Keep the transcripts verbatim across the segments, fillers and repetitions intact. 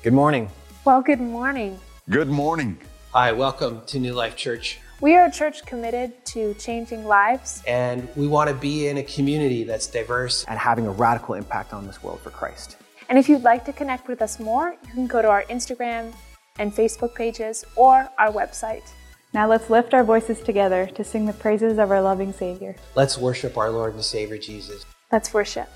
Good morning. Well, good morning. Good morning. Hi, welcome to New Life Church. We are a church committed to changing lives. And we want to be in a community that's diverse and having a radical impact on this world for Christ. And if you'd like to connect with us more, you can go to our Instagram and Facebook pages or our website. Now let's lift our voices together to sing the praises of our loving Savior. Let's worship our Lord and Savior Jesus. Let's worship.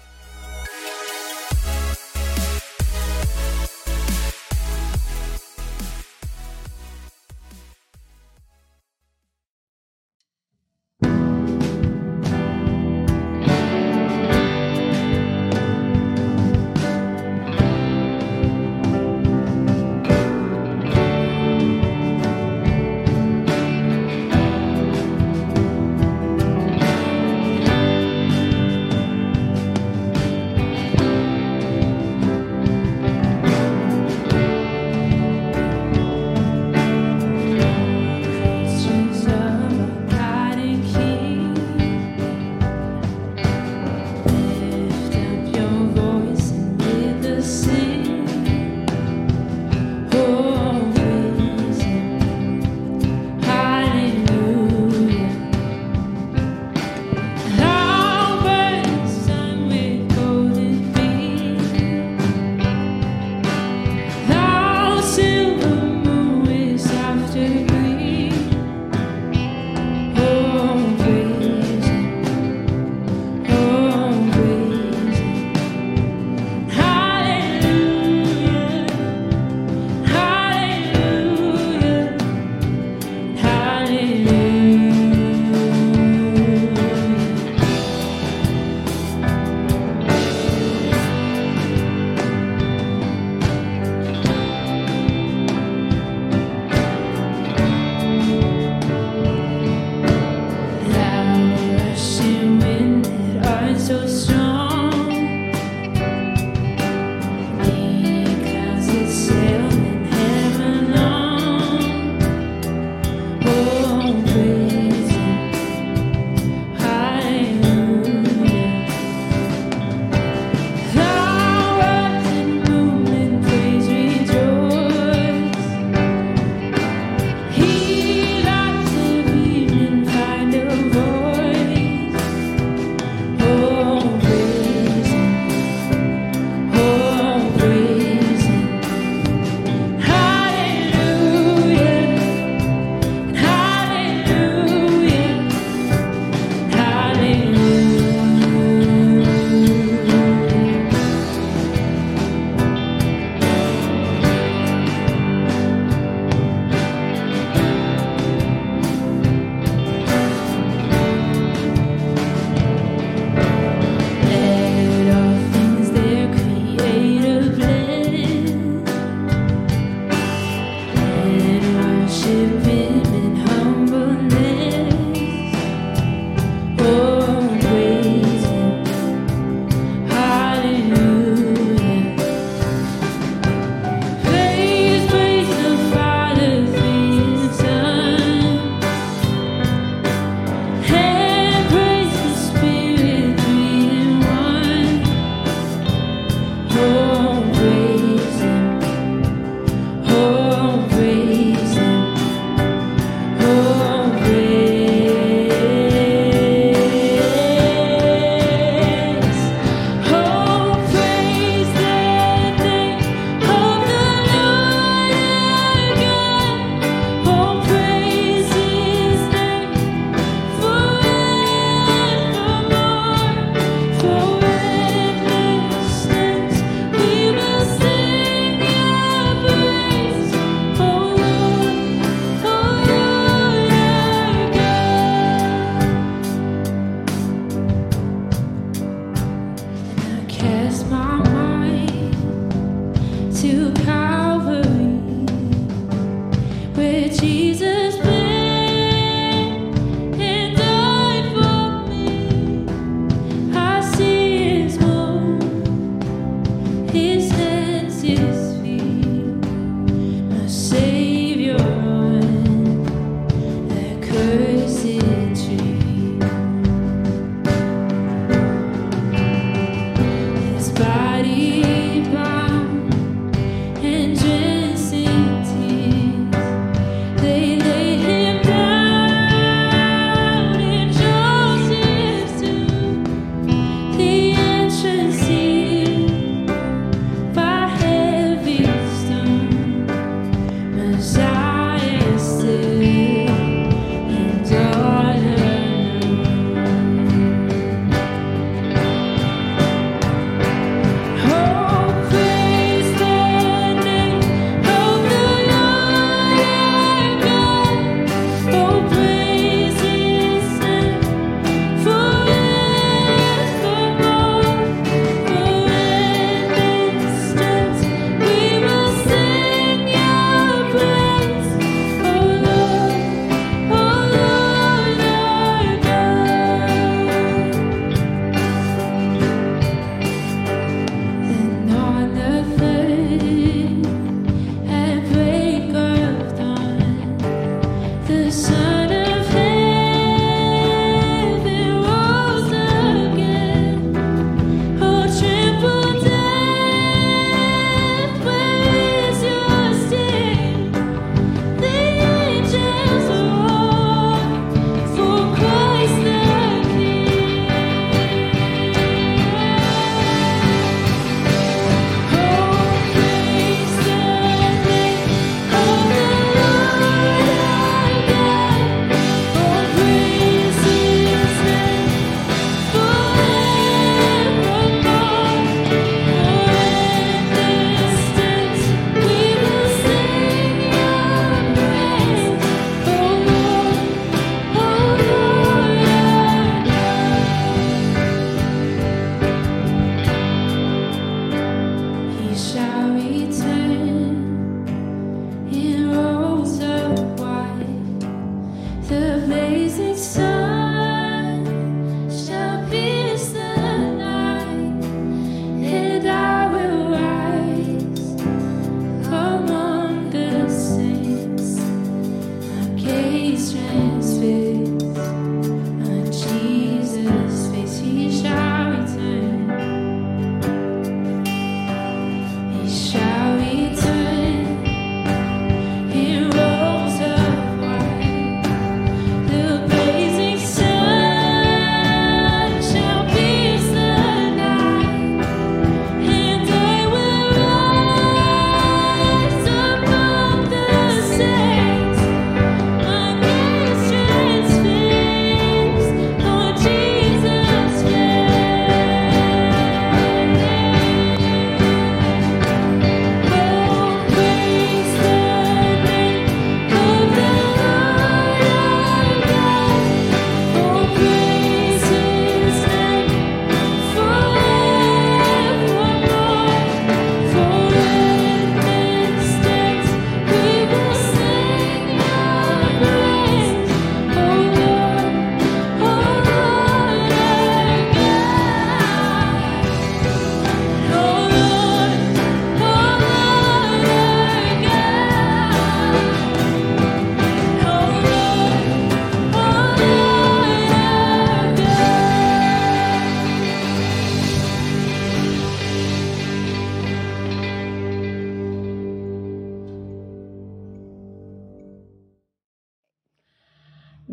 Body bound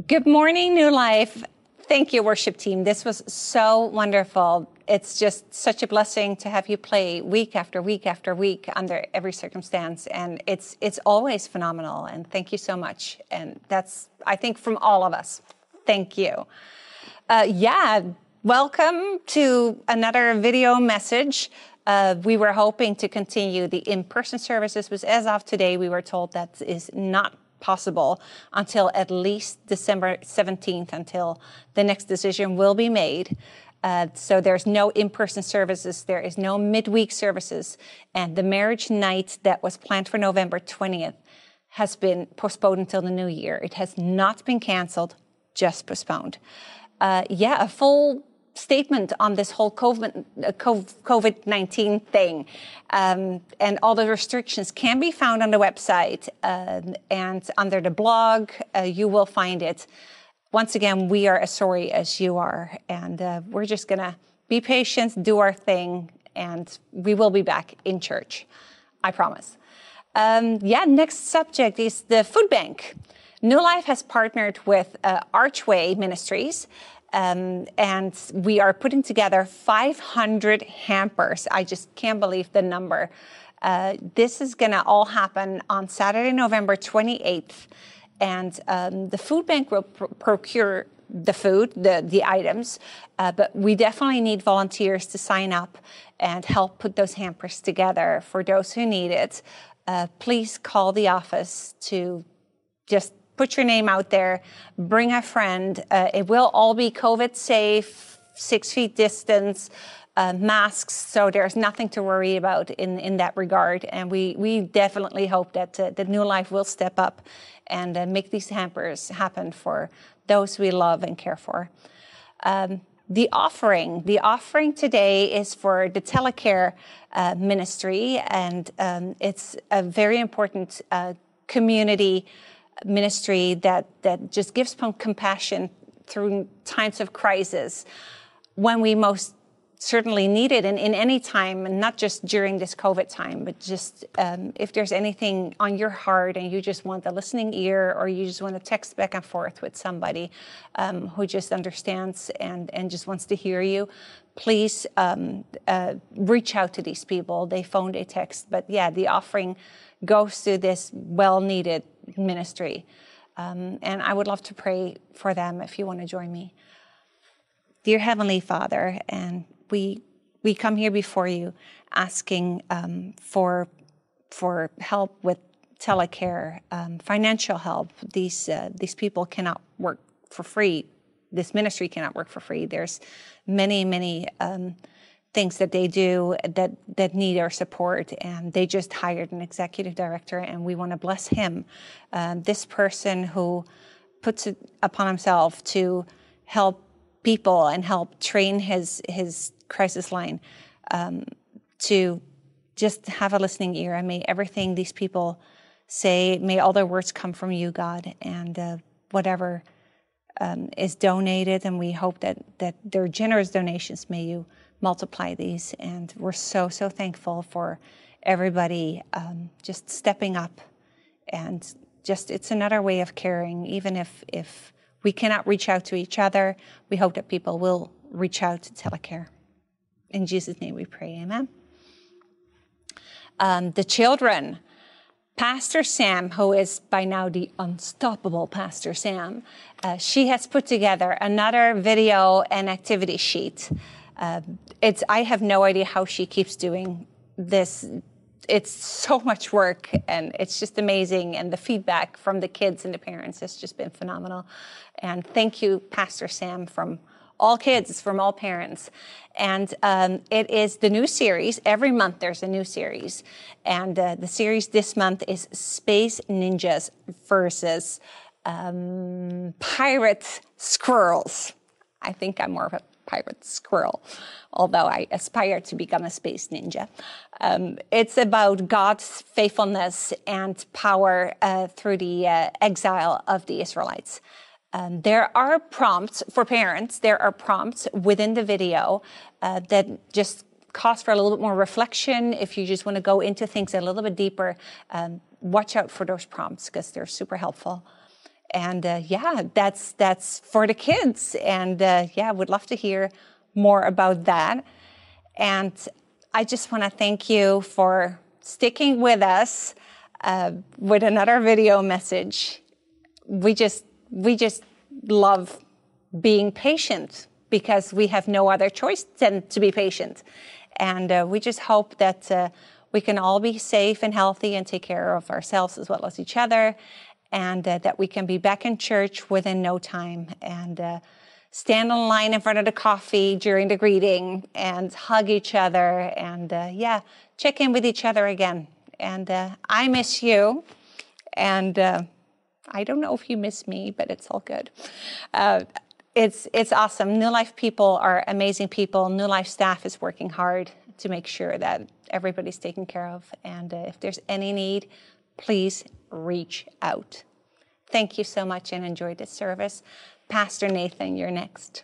Good morning, New Life. Thank you, worship team. This was so wonderful. It's just such a blessing to have you play week after week after week under every circumstance. And it's it's always phenomenal. And thank you so much. And that's, I think, from all of us. Thank you. Uh, yeah, welcome to another video message. Uh, we were hoping to continue the in-person services, but as of today, we were told that is not possible until at least December seventeenth, until the next decision will be made. Uh, so there's no in-person services, there is no midweek services, and the marriage night that was planned for November twentieth has been postponed until the new year. It has not been canceled, just postponed. Uh, yeah, a full statement on this whole COVID nineteen thing. Um, and all the restrictions can be found on the website, um, and under the blog, uh, you will find it. Once again, we are as sorry as you are, and uh, we're just gonna be patient, do our thing, and we will be back in church. I promise. Um, yeah, next subject is the food bank. New Life has partnered with uh, Archway Ministries, Um, and we are putting together five hundred hampers. I just can't believe the number. Uh, this is going to all happen on Saturday, November twenty-eighth. And um, the food bank will pr- procure the food, the, the items, uh, but we definitely need volunteers to sign up and help put those hampers together for those who need it. Uh, please call the office to just put your name out there, bring a friend. Uh, it will all be COVID safe, six feet distance, uh, masks. So there's nothing to worry about in, in that regard. And we, we definitely hope that uh, the New Life will step up and uh, make these hampers happen for those we love and care for. Um, the offering, the offering today is for the Telecare uh, ministry. And um, it's a very important uh, community ministry that, that just gives compassion through times of crisis when we most certainly need it, and in any time, and not just during this COVID time, but just um, if there's anything on your heart and you just want a listening ear, or you just want to text back and forth with somebody um, who just understands and, and just wants to hear you, please um, uh, reach out to these people. They phone, they text, but yeah, the offering goes to this well-needed ministry. Um, and I would love to pray for them if you want to join me. Dear Heavenly Father, and we we come here before you asking um, for for help with Telecare, um, financial help. These uh, these people cannot work for free. This ministry cannot work for free. There's many, many um, things that they do that, that need our support, and they just hired an executive director, and we want to bless him. Um, this person who puts it upon himself to help people and help train his his crisis line, um, to just have a listening ear, and may everything these people say, may all their words come from you, God, and uh, whatever um, is donated, and we hope that that their generous donations, may you multiply these. And we're so, so thankful for everybody um, just stepping up, and just, it's another way of caring. Even if, if we cannot reach out to each other, we hope that people will reach out to Telecare. In Jesus' name we pray, amen. Um, the children, Pastor Sam, who is by now the unstoppable Pastor Sam, uh, she has put together another video and activity sheet. Uh, it's, I have no idea how she keeps doing this. It's so much work, and it's just amazing. And the feedback from the kids and the parents has just been phenomenal. And thank you, Pastor Sam, from all kids, from all parents. And um, it is the new series. Every month there's a new series. And uh, the series this month is Space Ninjas versus um, Pirate Squirrels. I think I'm more of a pirate squirrel, although I aspire to become a space ninja. Um, it's about God's faithfulness and power uh, through the uh, exile of the Israelites. Um, there are prompts for parents. There are prompts within the video uh, that just cause for a little bit more reflection. If you just want to go into things a little bit deeper, um, watch out for those prompts because they're super helpful. And uh, yeah, that's that's for the kids. And uh, yeah, would love to hear more about that. And I just want to thank you for sticking with us uh, with another video message. We just we just love being patient because we have no other choice than to be patient. And uh, we just hope that uh, we can all be safe and healthy and take care of ourselves as well as each other, and uh, that we can be back in church within no time and uh, stand in line in front of the coffee during the greeting and hug each other and, uh, yeah, check in with each other again. And uh, I miss you, and uh, I don't know if you miss me, but it's all good. Uh, it's it's awesome. New Life people are amazing people. New Life staff is working hard to make sure that everybody's taken care of. And uh, if there's any need, please reach out. Thank you so much and enjoy this service. Pastor Nathan, you're next.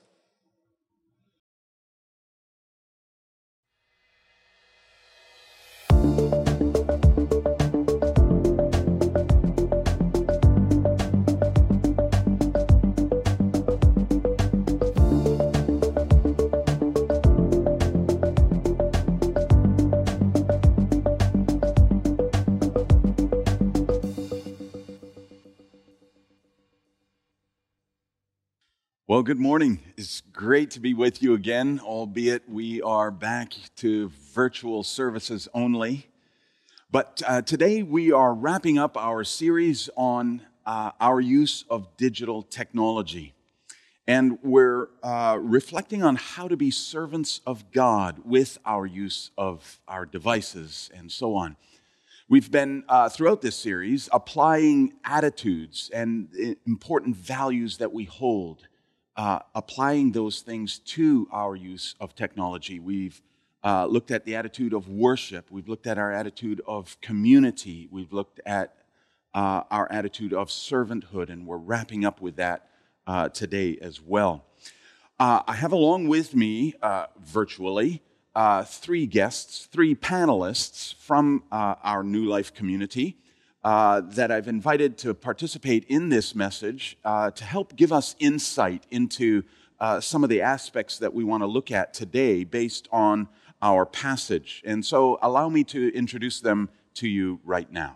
Well, good morning. It's great to be with you again, albeit we are back to virtual services only. But uh, today we are wrapping up our series on uh, our use of digital technology. And we're uh, reflecting on how to be servants of God with our use of our devices and so on. We've been, uh, throughout this series, applying attitudes and important values that we hold, Uh, applying those things to our use of technology. We've uh, looked at the attitude of worship. We've looked at our attitude of community. We've looked at uh, our attitude of servanthood, and we're wrapping up with that uh, today as well. Uh, I have along with me, uh, virtually, uh, three guests, three panelists from uh, our New Life community Uh, that I've invited to participate in this message uh, to help give us insight into uh, some of the aspects that we want to look at today based on our passage. And so allow me to introduce them to you right now.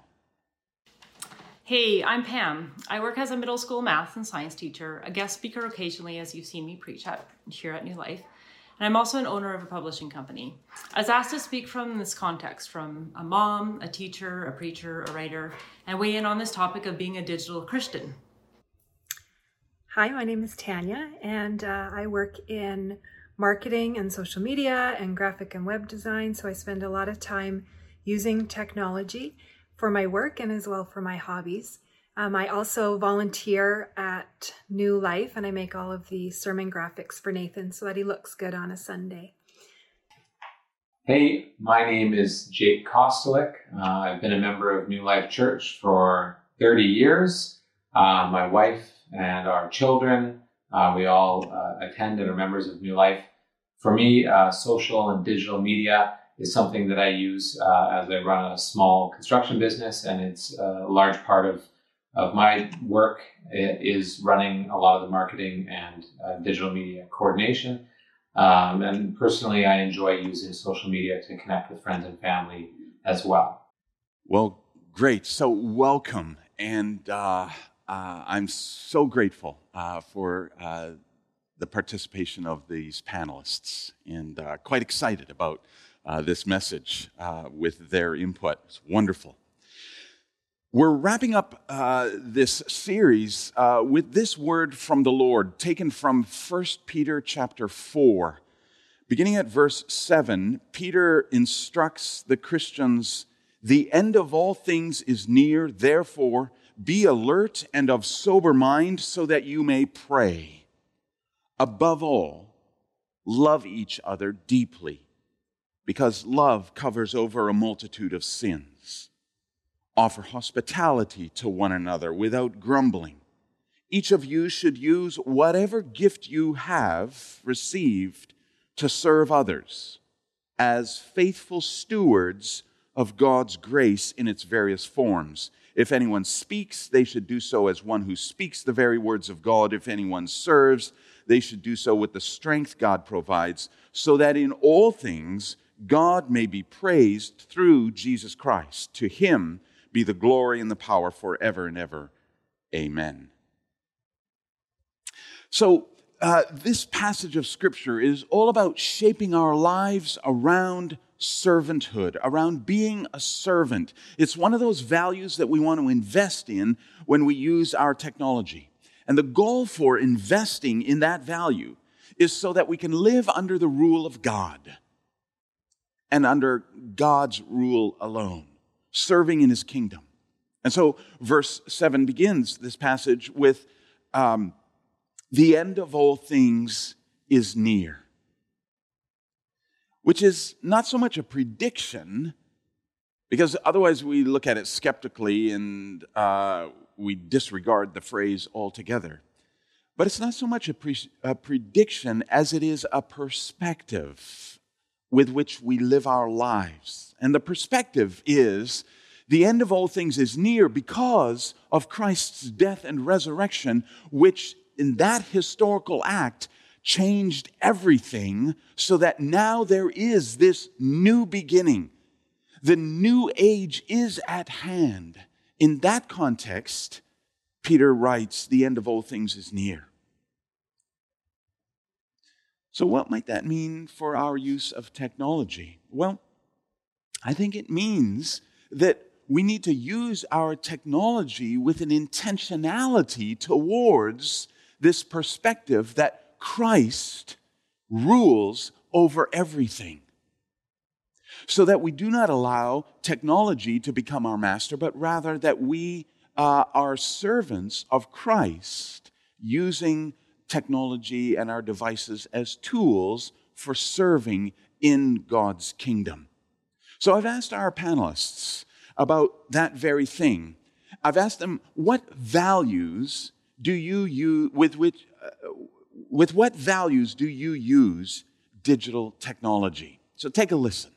Hey, I'm Pam. I work as a middle school math and science teacher, a guest speaker occasionally as you've seen me preach at, here at New Life. And I'm also an owner of a publishing company. I was asked to speak from this context, from a mom, a teacher, a preacher, a writer, and weigh in on this topic of being a digital Christian. Hi, my name is Tanya, and uh, I work in marketing and social media and graphic and web design, so I spend a lot of time using technology for my work and as well for my hobbies. Um, I also volunteer at New Life, and I make all of the sermon graphics for Nathan so that he looks good on a Sunday. Hey, my name is Jake Kostelik. Uh, I've been a member of New Life Church for thirty years. Uh, my wife and our children, uh, we all uh, attend and are members of New Life. For me, uh, social and digital media is something that I use uh, as I run a small construction business, and it's a large part of of my work is running a lot of the marketing and uh, digital media coordination. Um, and personally, I enjoy using social media to connect with friends and family as well. Well, great. So welcome. And uh, uh, I'm so grateful uh, for uh, the participation of these panelists, and uh, quite excited about uh, this message uh, with their input. It's wonderful. We're wrapping up uh, this series uh, with this word from the Lord, taken from First Peter chapter four. Beginning at verse seven, Peter instructs the Christians, "The end of all things is near, therefore be alert and of sober mind so that you may pray. Above all, love each other deeply, because love covers over a multitude of sins. Offer hospitality to one another without grumbling. Each of you should use whatever gift you have received to serve others as faithful stewards of God's grace in its various forms. If anyone speaks, they should do so as one who speaks the very words of God. If anyone serves, they should do so with the strength God provides, so that in all things God may be praised through Jesus Christ. To him be the glory and the power forever and ever. Amen. So, uh, this passage of Scripture is all about shaping our lives around servanthood, around being a servant. It's one of those values that we want to invest in when we use our technology. And the goal for investing in that value is so that we can live under the rule of God and under God's rule alone, serving in his kingdom. And so verse seven begins this passage with, um, the end of all things is near, which is not so much a prediction, because otherwise we look at it skeptically and uh, we disregard the phrase altogether. But it's not so much a, pre- a prediction as it is a perspective with which we live our lives. And the perspective is the end of all things is near because of Christ's death and resurrection, which in that historical act changed everything so that now there is this new beginning. The new age is at hand. In that context, Peter writes, the end of all things is near. So what might that mean for our use of technology? Well, I think it means that we need to use our technology with an intentionality towards this perspective that Christ rules over everything, so that we do not allow technology to become our master, but rather that we uh, are servants of Christ, using technology and our devices as tools for serving in God's kingdom. So I've asked our panelists about that very thing. I've asked them, what values do you use, with which, uh, with what values do you use digital technology? So take a listen.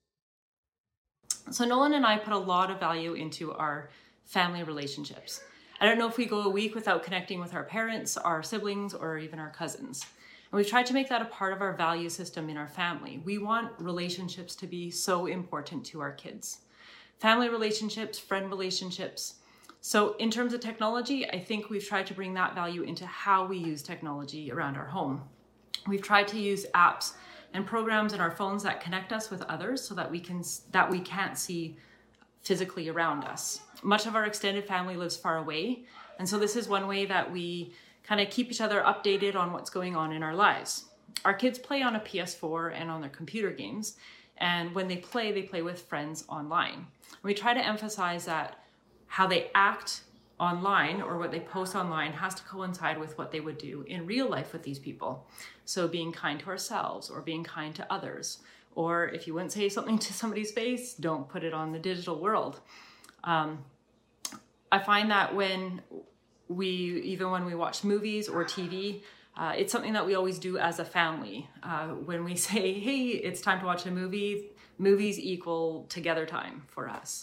So Nolan and I put a lot of value into our family relationships. I don't know if we go a week without connecting with our parents, our siblings, or even our cousins. And we've tried to make that a part of our value system in our family. We want relationships to be so important to our kids. Family relationships, friend relationships. So in terms of technology, I think we've tried to bring that value into how we use technology around our home. We've tried to use apps and programs in our phones that connect us with others so that we can that we can't see physically around us. Much of our extended family lives far away, and so this is one way that we kind of keep each other updated on what's going on in our lives. Our kids play on a P S four and on their computer games, and when they play, they play with friends online. We try to emphasize that how they act online or what they post online has to coincide with what they would do in real life with these people. So being kind to ourselves or being kind to others, or if you wouldn't say something to somebody's face, don't put it on the digital world. Um, I find that when we, even when we watch movies or T V, uh, it's something that we always do as a family. Uh, when we say, hey, it's time to watch a movie, movies equal together time for us.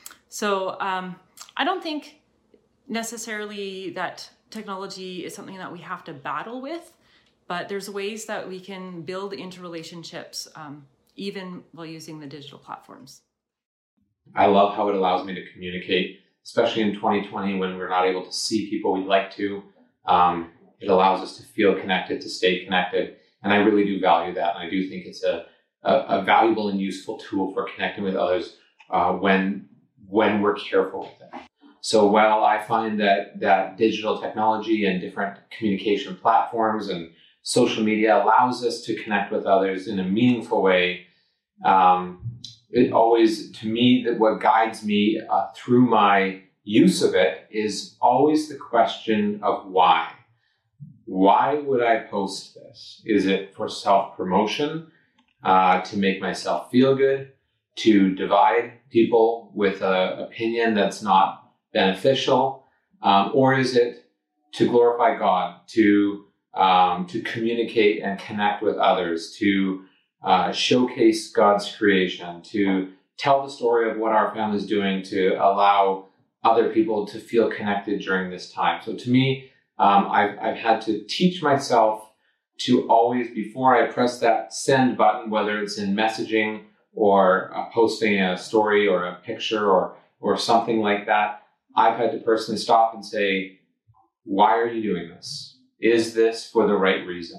So um, I don't think necessarily that technology is something that we have to battle with, but there's ways that we can build into relationships um, even while using the digital platforms. I love how it allows me to communicate, especially in twenty twenty when we're not able to see people we'd like to. Um, it allows us to feel connected, to stay connected, and I really do value that. And I do think it's a, a, a valuable and useful tool for connecting with others uh, when when we're careful with it. So while I find that that digital technology and different communication platforms and social media allows us to connect with others in a meaningful way, um, it always, to me, that what guides me uh, through my use of it is always the question of why. Why would I post this? Is it for self-promotion, uh, to make myself feel good, to divide people with an opinion that's not beneficial, um, or is it to glorify God, to um, to communicate and connect with others, to uh, showcase God's creation, to tell the story of what our family is doing to allow other people to feel connected during this time. So to me, um, I've, I've had to teach myself to always, before I press that send button, whether it's in messaging or uh, posting a story or a picture or or something like that, I've had to personally stop and say, why are you doing this? Is this for the right reason?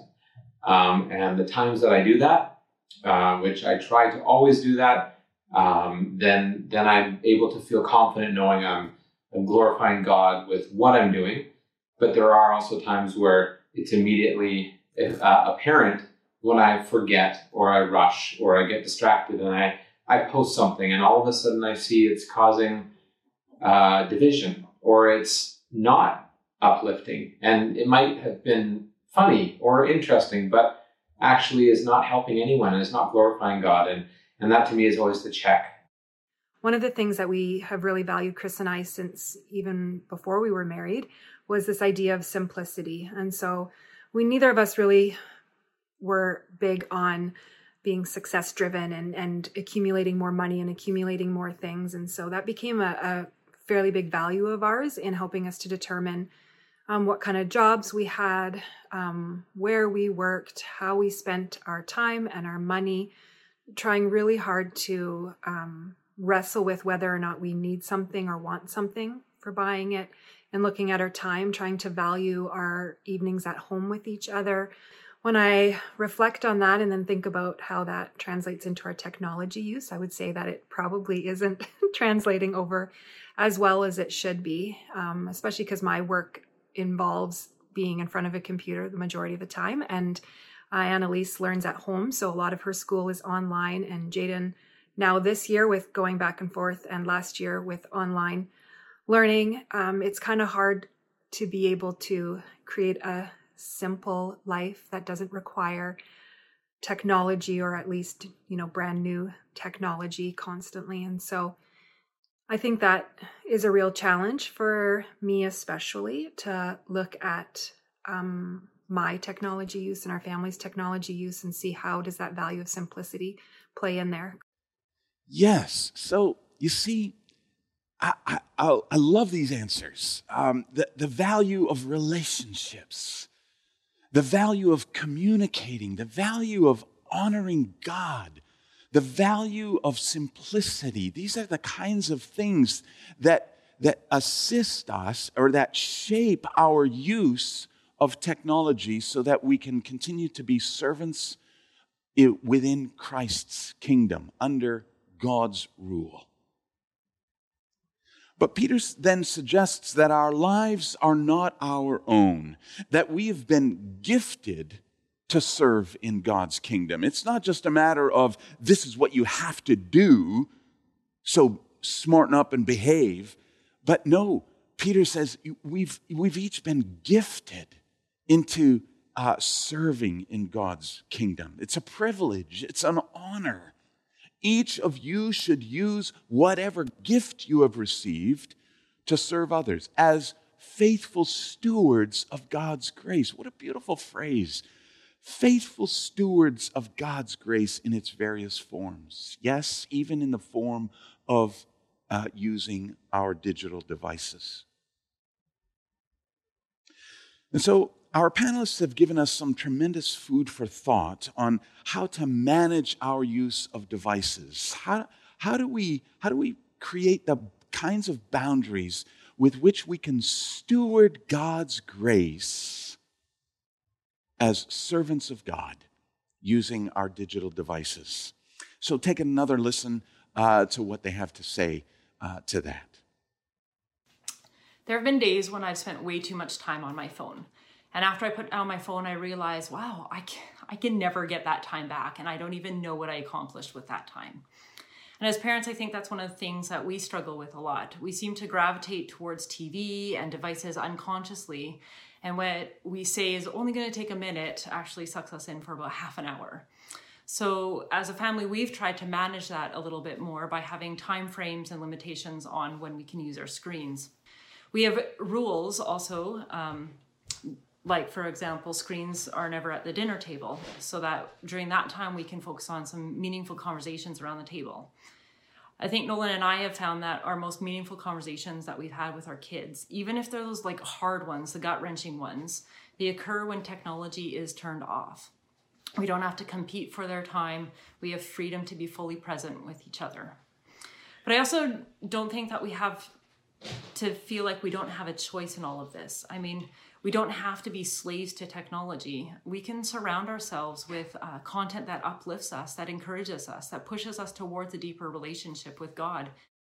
Um, and the times that I do that, uh, which I try to always do that, um, then then I'm able to feel confident knowing I'm, I'm glorifying God with what I'm doing. But there are also times where it's immediately uh, apparent when I forget or I rush or I get distracted and I, I post something and all of a sudden I see it's causing uh, division or it's not uplifting. And it might have been funny or interesting, but actually is not helping anyone and is not glorifying God. And, and that to me is always the check. One of the things that we have really valued, Chris and I, since even before we were married, was this idea of simplicity. And so we neither of us really were big on being success driven and, and accumulating more money and accumulating more things. And so that became a, a fairly big value of ours in helping us to determine um, what kind of jobs we had, um, where we worked, how we spent our time and our money, trying really hard to um, wrestle with whether or not we need something or want something for buying it, and looking at our time, trying to value our evenings at home with each other. When I reflect on that and then think about how that translates into our technology use, I would say that it probably isn't translating over as well as it should be, um, especially because my work involves being in front of a computer the majority of the time. And uh, Annalise learns at home, so a lot of her school is online. And Jaden, now this year with going back and forth and last year with online learning, um, it's kind of hard to be able to create a simple life that doesn't require technology, or at least, you know, brand new technology constantly. And so I think that is a real challenge for me, especially to look at um, my technology use and our family's technology use and see how does that value of simplicity play in there. Yes. So you see, I, I, I love these answers. Um, the, the value of relationships, the value of communicating, the value of honoring God, the value of simplicity. These are the kinds of things that, that assist us or that shape our use of technology so that we can continue to be servants within Christ's kingdom under God's rule. But Peter then suggests that our lives are not our own, that we have been gifted to serve in God's kingdom. It's not just a matter of this is what you have to do, so smarten up and behave. But no, Peter says we've, we've each been gifted into uh, serving in God's kingdom. It's a privilege. It's an honor. Each of you should use whatever gift you have received to serve others as faithful stewards of God's grace. What a beautiful phrase. Faithful stewards of God's grace in its various forms. Yes, even in the form of uh, using our digital devices. And so our panelists have given us some tremendous food for thought on how to manage our use of devices. How, how do we, how do we create the kinds of boundaries with which we can steward God's grace as servants of God using our digital devices? So take another listen uh, to what they have to say uh, to that. There have been days when I've spent way too much time on my phone. And after I put down my phone, I realized, wow, I can, I can never get that time back. And I don't even know what I accomplished with that time. And as parents, I think that's one of the things that we struggle with a lot. We seem to gravitate towards T V and devices unconsciously. And what we say is only going to take a minute actually sucks us in for about half an hour. So as a family, we've tried to manage that a little bit more by having time frames and limitations on when we can use our screens. We have rules also, um, like, for example, screens are never at the dinner table, so that during that time we can focus on some meaningful conversations around the table. I think Nolan and I have found that our most meaningful conversations that we've had with our kids, even if they're those like hard ones, the gut-wrenching ones, they occur when technology is turned off. We don't have to compete for their time. We have freedom to be fully present with each other. But I also don't think that we have to feel like we don't have a choice in all of this. I mean, we don't have to be slaves to technology. We can surround ourselves with uh, content that uplifts us, that encourages us, that pushes us towards a deeper relationship with God.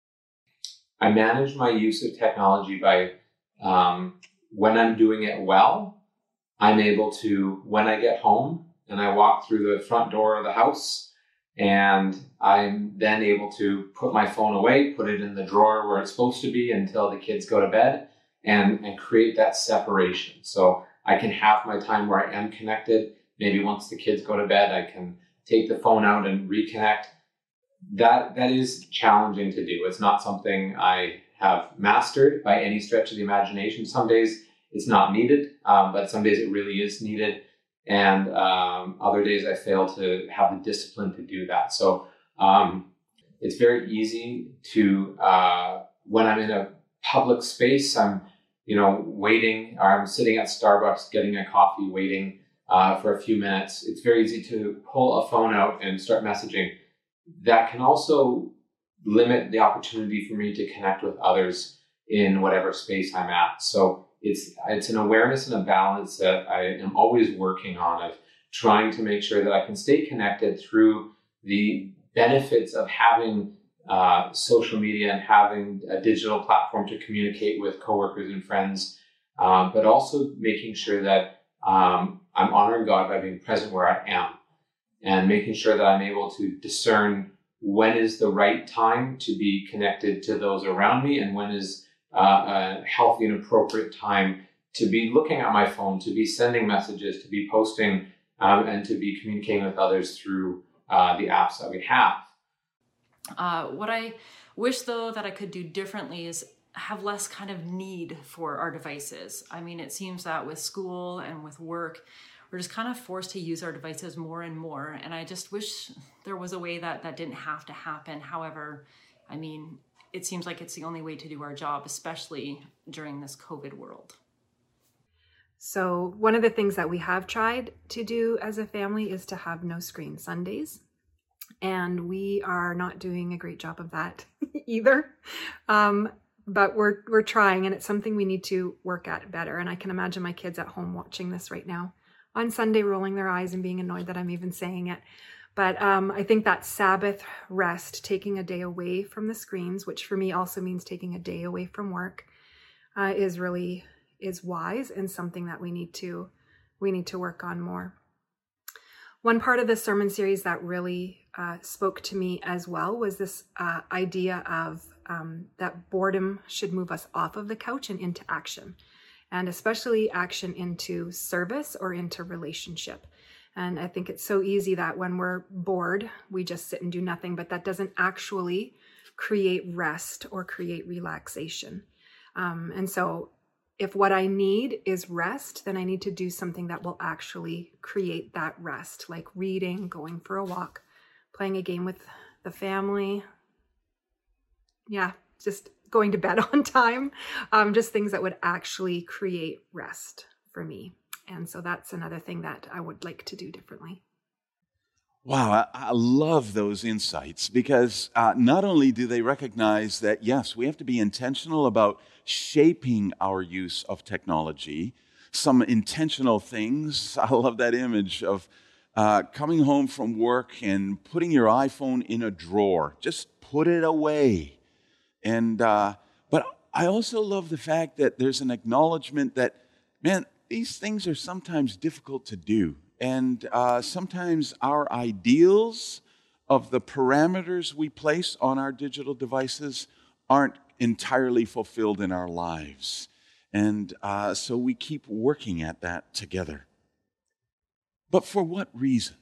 I manage my use of technology by, um, when I'm doing it well, I'm able to, when I get home and I walk through the front door of the house, and I'm then able to put my phone away, put it in the drawer where it's supposed to be until the kids go to bed, and, and create that separation. So I can have my time where I am connected. Maybe once the kids go to bed, I can take the phone out and reconnect. That that is challenging to do. It's not something I have mastered by any stretch of the imagination. Some days it's not needed, um, but some days it really is needed. And um, other days I fail to have the discipline to do that. So um, it's very easy to, uh, when I'm in a public space, I'm, you know, waiting, or I'm sitting at Starbucks getting a coffee, waiting uh, for a few minutes. It's very easy to pull a phone out and start messaging. That can also limit the opportunity for me to connect with others in whatever space I'm at. So it's it's an awareness and a balance that I am always working on, of trying to make sure that I can stay connected through the benefits of having uh, social media and having a digital platform to communicate with coworkers and friends, um, but also making sure that um, I'm honoring God by being present where I am, and making sure that I'm able to discern when is the right time to be connected to those around me, and when is uh, a healthy and appropriate time to be looking at my phone, to be sending messages, to be posting, um, and to be communicating with others through uh, the apps that we have. Uh, what I wish, though, that I could do differently is have less kind of need for our devices. I mean, it seems that with school and with work, we're just kind of forced to use our devices more and more. And I just wish there was a way that that didn't have to happen. However, I mean, it seems like it's the only way to do our job, especially during this COVID world. So one of the things that we have tried to do as a family is to have no screen Sundays. And we are not doing a great job of that either. Um, but we're we're trying, and it's something we need to work at better. And I can imagine my kids at home watching this right now on Sunday, rolling their eyes and being annoyed that I'm even saying it. But um, I think that Sabbath rest, taking a day away from the screens, which for me also means taking a day away from work, uh, is really is wise and something that we need to we need to work on more. One part of the sermon series that really uh, spoke to me as well was this uh, idea of um, that boredom should move us off of the couch and into action, and especially action into service or into relationship. And I think it's so easy that when we're bored, we just sit and do nothing, but that doesn't actually create rest or create relaxation. Um, and so if what I need is rest, then I need to do something that will actually create that rest, like reading, going for a walk, playing a game with the family. Yeah, just going to bed on time. Um, just things that would actually create rest for me. And so that's another thing that I would like to do differently. Wow, I, I love those insights, because uh, not only do they recognize that, yes, we have to be intentional about shaping our use of technology, some intentional things. I love that image of uh, coming home from work and putting your iPhone in a drawer. Just put it away. And uh, but I also love the fact that there's an acknowledgement that, man, these things are sometimes difficult to do. And uh, sometimes our ideals of the parameters we place on our digital devices aren't entirely fulfilled in our lives. And uh, so we keep working at that together. But for what reason?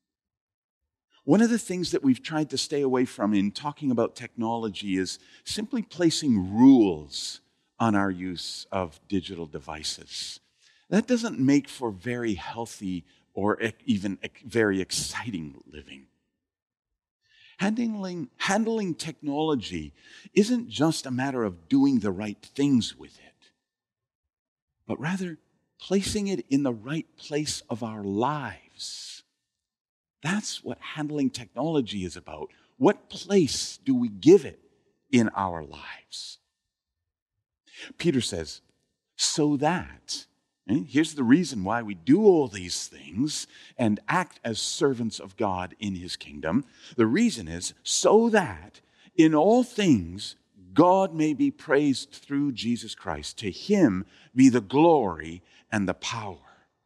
One of the things that we've tried to stay away from in talking about technology is simply placing rules on our use of digital devices. That doesn't make for very healthy or even very exciting living. Handling, handling technology isn't just a matter of doing the right things with it, but rather placing it in the right place of our lives. That's what handling technology is about. What place do we give it in our lives? Peter says, so that, and here's the reason why we do all these things and act as servants of God in his kingdom. The reason is so that in all things God may be praised through Jesus Christ. To him be the glory and the power.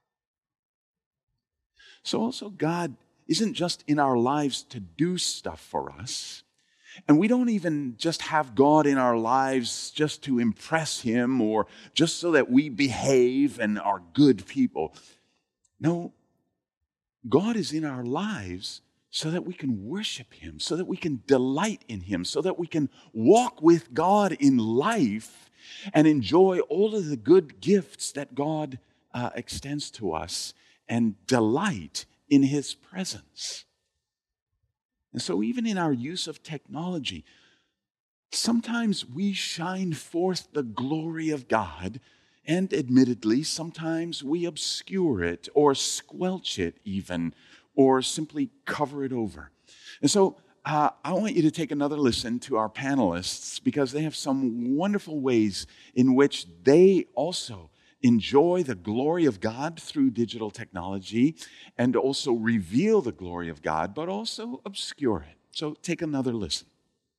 So also God isn't just in our lives to do stuff for us. And we don't even just have God in our lives just to impress him or just so that we behave and are good people. No, God is in our lives so that we can worship him, so that we can delight in him, so that we can walk with God in life and enjoy all of the good gifts that God uh, extends to us and delight in his presence. And so even in our use of technology, sometimes we shine forth the glory of God, and admittedly, sometimes we obscure it or squelch it even, or simply cover it over. And so uh, I want you to take another listen to our panelists, because they have some wonderful ways in which they also enjoy the glory of God through digital technology and also reveal the glory of God, but also obscure it. So take another listen.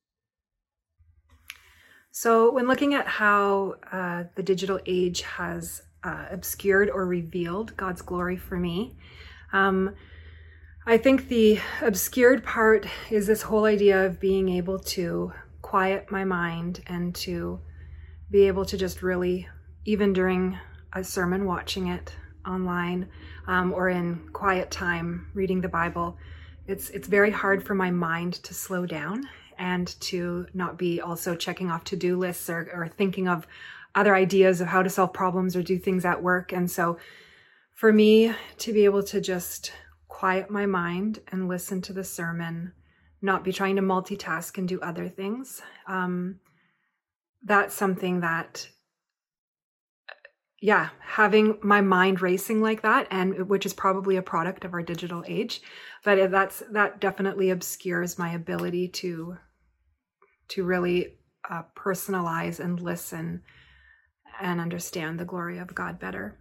So when looking at how uh, the digital age has uh, obscured or revealed God's glory for me, um, I think the obscured part is this whole idea of being able to quiet my mind and to be able to just really, even during a sermon, watching it online um, or in quiet time reading the Bible, it's it's very hard for my mind to slow down and to not be also checking off to-do lists or, or thinking of other ideas of how to solve problems or do things at work. And so for me to be able to just quiet my mind and listen to the sermon, not be trying to multitask and do other things, um, that's something that Yeah, having my mind racing like that, and which is probably a product of our digital age, but that's that definitely obscures my ability to to really uh, personalize and listen and understand the glory of God better.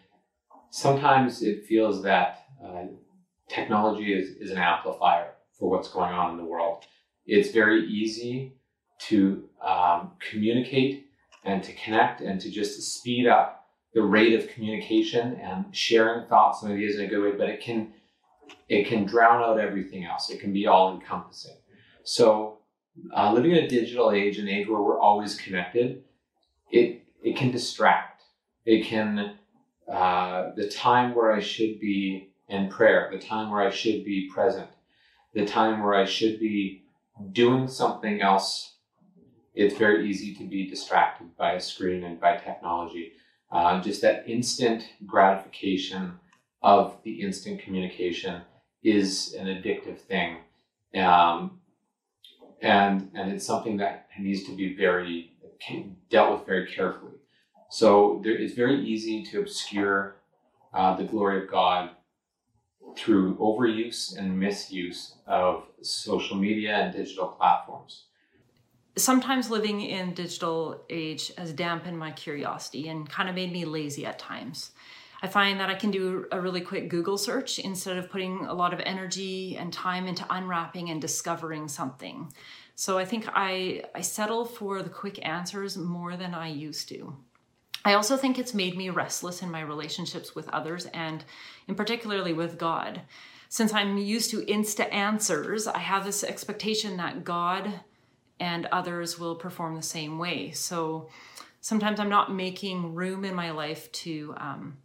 Sometimes it feels that uh, technology is, is an amplifier for what's going on in the world. It's very easy to um, communicate and to connect and to just speed up the rate of communication and sharing thoughts and ideas in a good way, but it can it can drown out everything else. It can be all encompassing. So uh, living in a digital age, an age where we're always connected, it it can distract. It can, uh, the time where I should be in prayer, the time where I should be present, the time where I should be doing something else, it's very easy to be distracted by a screen and by technology. Uh, just that instant gratification of the instant communication is an addictive thing. Um, and, and it's something that needs to be very dealt with very carefully. So there, it's very easy to obscure uh, the glory of God through overuse and misuse of social media and digital platforms. Sometimes living in digital age has dampened my curiosity and kind of made me lazy at times. I find that I can do a really quick Google search instead of putting a lot of energy and time into unwrapping and discovering something. So I think I, I settle for the quick answers more than I used to. I also think it's made me restless in my relationships with others and in particularly with God. Since I'm used to insta answers, I have this expectation that God and others will perform the same way. So sometimes I'm not making room in my life to um,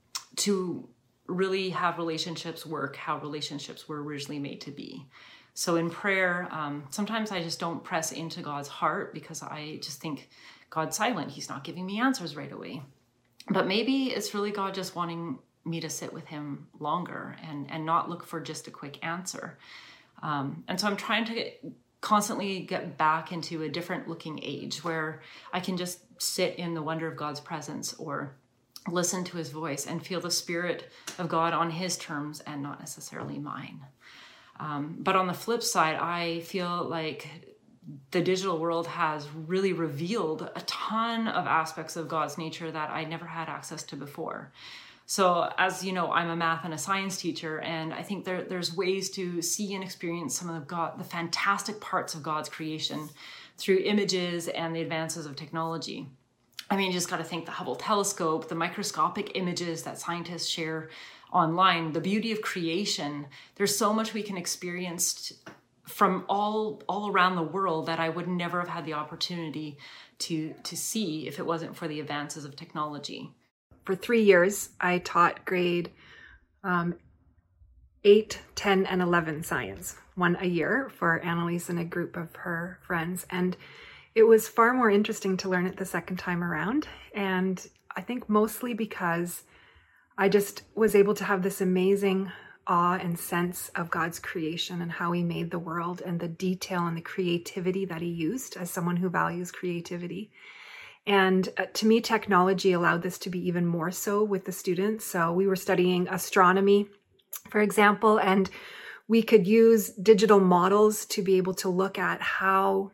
to really have relationships work how relationships were originally made to be. So in prayer, um, sometimes I just don't press into God's heart because I just think God's silent. He's not giving me answers right away. But maybe it's really God just wanting me to sit with him longer and, and not look for just a quick answer. Um, and so I'm trying to get, constantly get back into a different looking age where I can just sit in the wonder of God's presence or listen to his voice and feel the Spirit of God on his terms and not necessarily mine. Um, but on the flip side, I feel like the digital world has really revealed a ton of aspects of God's nature that I never had access to before. So as you know, I'm a math and a science teacher, and I think there, there's ways to see and experience some of the, God, the fantastic parts of God's creation through images and the advances of technology. I mean, you just got to think the Hubble telescope, the microscopic images that scientists share online, the beauty of creation. There's so much we can experience from all all around the world that I would never have had the opportunity to to see if it wasn't for the advances of technology. For three years, I taught grade um, eight, ten, and eleven science, one a year for Annalise and a group of her friends. And it was far more interesting to learn it the second time around. And I think mostly because I just was able to have this amazing awe and sense of God's creation and how he made the world and the detail and the creativity that he used as someone who values creativity. And uh, to me, technology allowed this to be even more so with the students. So we were studying astronomy, for example, and we could use digital models to be able to look at how,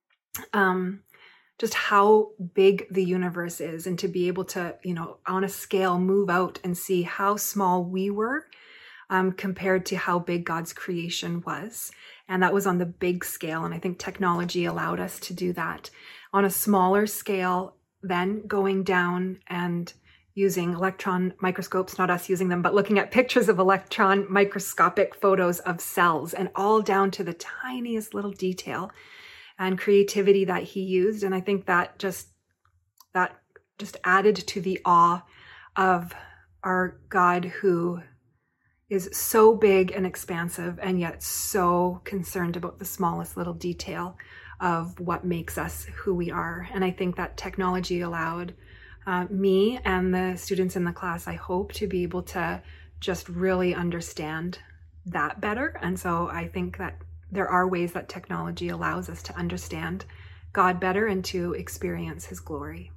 um, just how big the universe is, and to be able to, you know, on a scale, move out and see how small we were um, compared to how big God's creation was. And that was on the big scale. And I think technology allowed us to do that. On a smaller scale, then going down and using electron microscopes, not us using them, but looking at pictures of electron microscopic photos of cells, and all down to the tiniest little detail and creativity that he used. And I think that just that just added to the awe of our God, who is so big and expansive and yet so concerned about the smallest little detail of what makes us who we are. And I think that technology allowed uh, me and the students in the class, I hope, to be able to just really understand that better. And so I think that there are ways that technology allows us to understand God better and to experience his glory.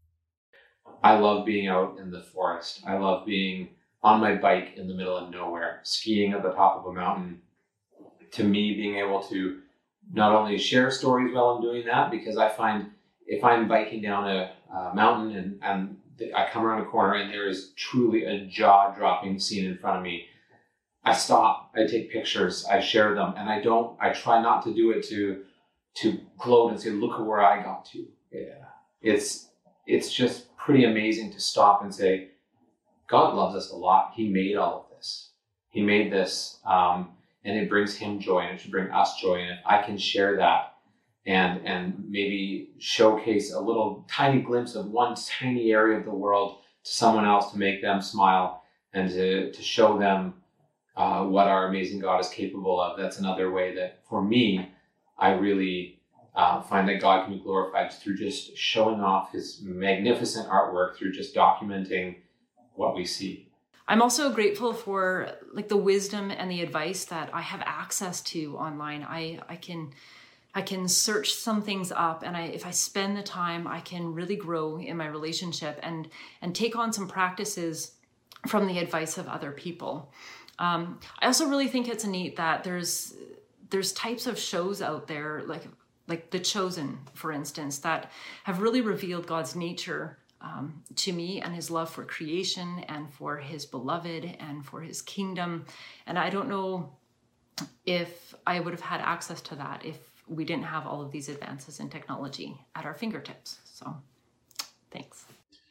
I love being out in the forest. I love being on my bike in the middle of nowhere, skiing at the top of a mountain. To me, being able to not only share stories while I'm doing that, because I find if I'm biking down a, a mountain and, and I come around a corner and there is truly a jaw-dropping scene in front of me, I stop, I take pictures, I share them, and I don't, I try not to do it to to gloat and say, look at where I got to. Yeah. It's, it's just pretty amazing to stop and say, God loves us a lot. He made all of this. He made this, um, and it brings him joy, and it should bring us joy. And if I can share that and and maybe showcase a little tiny glimpse of one tiny area of the world to someone else to make them smile and to, to show them uh, what our amazing God is capable of, that's another way that, for me, I really uh, find that God can be glorified through just showing off his magnificent artwork, through just documenting what we see. I'm also grateful for like the wisdom and the advice that I have access to online. I, I can I can search some things up, and I, if I spend the time, I can really grow in my relationship and and take on some practices from the advice of other people. Um, I also really think it's neat that there's there's types of shows out there like like The Chosen, for instance, that have really revealed God's nature Um, to me and his love for creation and for his beloved and for his kingdom. And I don't know if I would have had access to that if we didn't have all of these advances in technology at our fingertips. So thanks.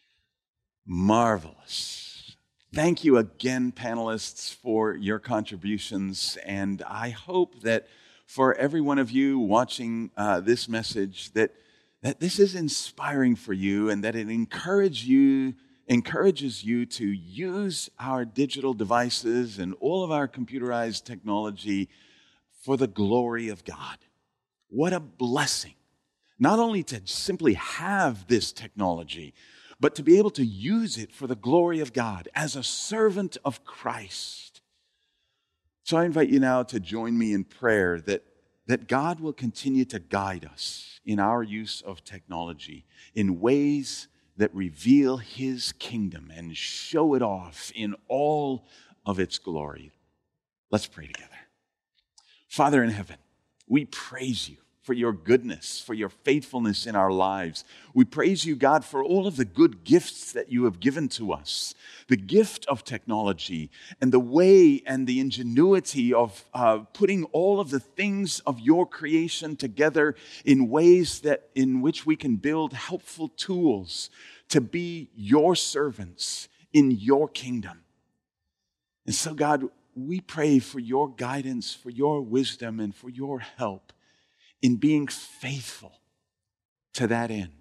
Marvelous. Thank you again, panelists, for your contributions. And I hope that for every one of you watching uh, this message, that that this is inspiring for you, and that it encourage you, encourages you to use our digital devices and all of our computerized technology for the glory of God. What a blessing. Not only to simply have this technology, but to be able to use it for the glory of God as a servant of Christ. So I invite you now to join me in prayer that, that God will continue to guide us in our use of technology in ways that reveal His kingdom and show it off in all of its glory. Let's pray together. Father in heaven, we praise you for your goodness, for your faithfulness in our lives. We praise you, God, for all of the good gifts that you have given to us, the gift of technology and the way and the ingenuity of uh, putting all of the things of your creation together in ways that in which we can build helpful tools to be your servants in your kingdom. And so, God, we pray for your guidance, for your wisdom, and for your help in being faithful to that end,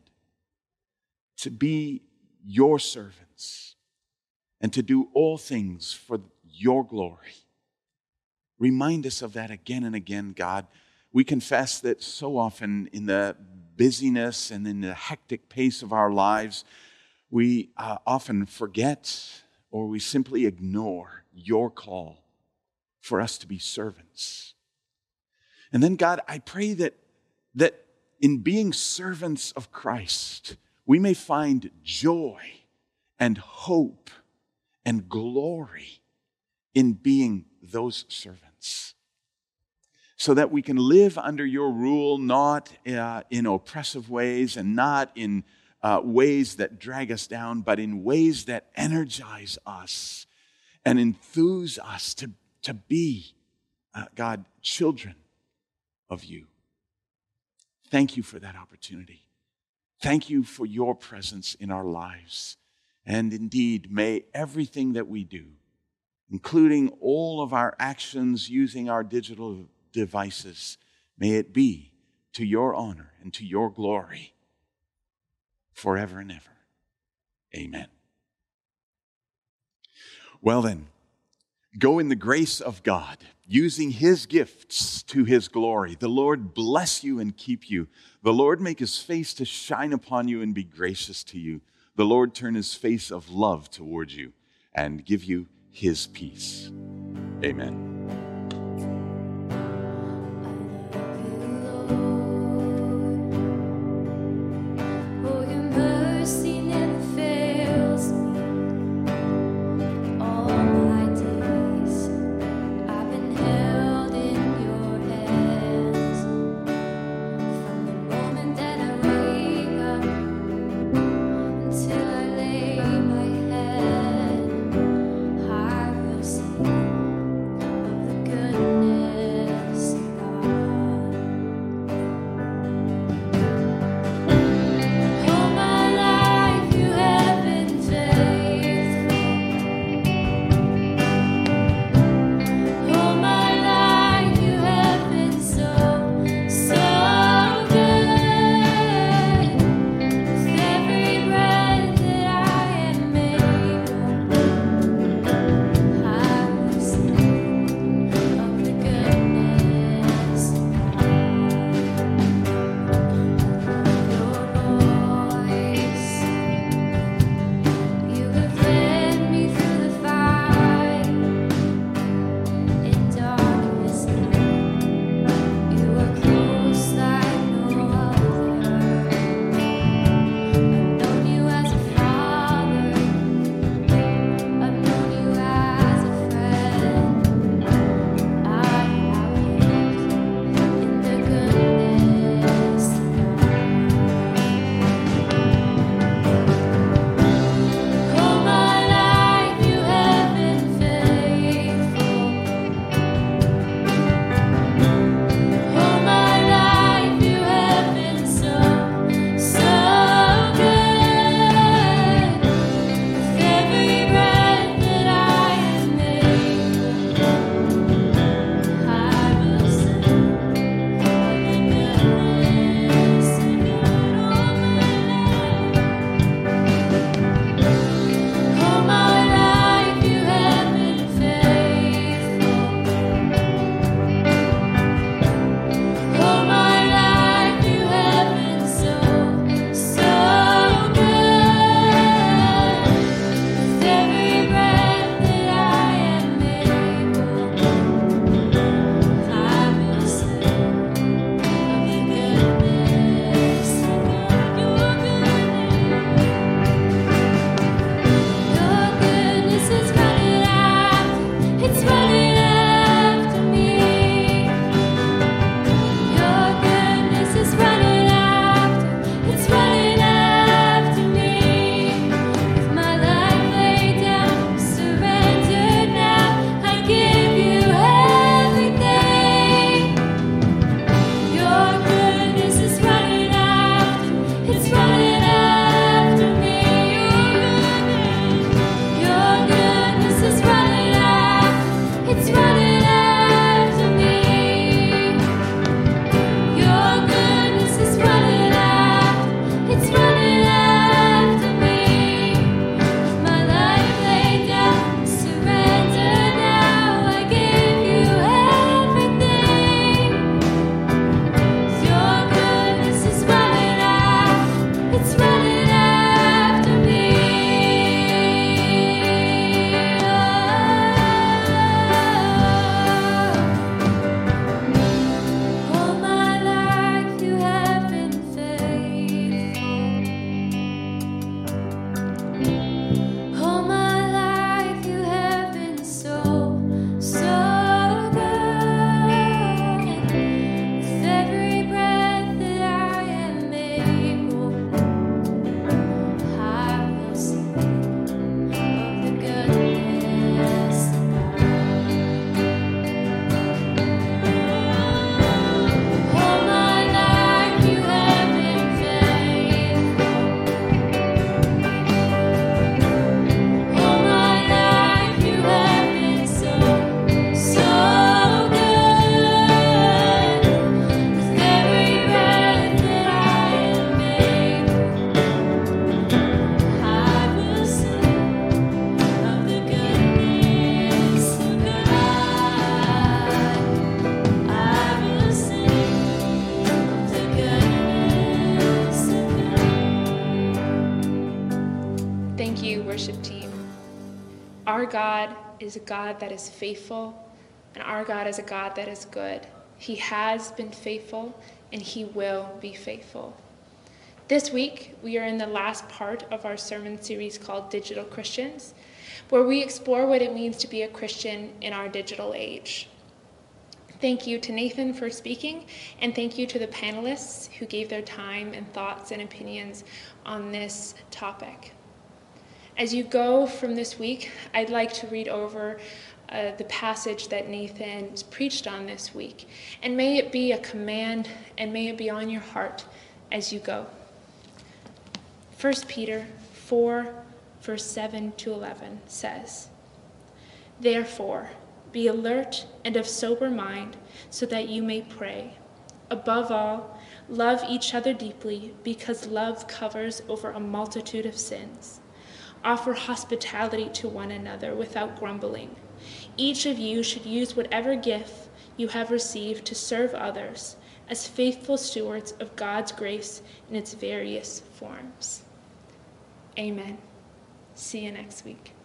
to be your servants, and to do all things for your glory. Remind us of that again and again, God. We confess that so often in the busyness and in the hectic pace of our lives, we uh, often forget or we simply ignore your call for us to be servants. And then, God, I pray that, that in being servants of Christ, we may find joy and hope and glory in being those servants, so that we can live under your rule, not uh, in oppressive ways and not in uh, ways that drag us down, but in ways that energize us and enthuse us to, to be, uh, God, children of you. Thank you for that opportunity. Thank you for your presence in our lives. And indeed, may everything that we do, including all of our actions using our digital devices, may it be to your honor and to your glory forever and ever. Amen. Well then, go in the grace of God, using His gifts to His glory. The Lord bless you and keep you. The Lord make His face to shine upon you and be gracious to you. The Lord turn His face of love towards you and give you His peace. Amen. worship team. Our God is a God that is faithful, and our God is a God that is good. He has been faithful, and he will be faithful. This week, we are in the last part of our sermon series called Digital Christians, where we explore what it means to be a Christian in our digital age. Thank you to Nathan for speaking, and thank you to the panelists who gave their time and thoughts and opinions on this topic. As you go from this week, I'd like to read over uh, the passage that Nathan preached on this week, and may it be a command, and may it be on your heart as you go. First Peter four, verse seven to eleven says, "Therefore, be alert and of sober mind, so that you may pray. Above all, love each other deeply, because love covers over a multitude of sins. Offer hospitality to one another without grumbling. Each of you should use whatever gift you have received to serve others as faithful stewards of God's grace in its various forms." Amen. See you next week.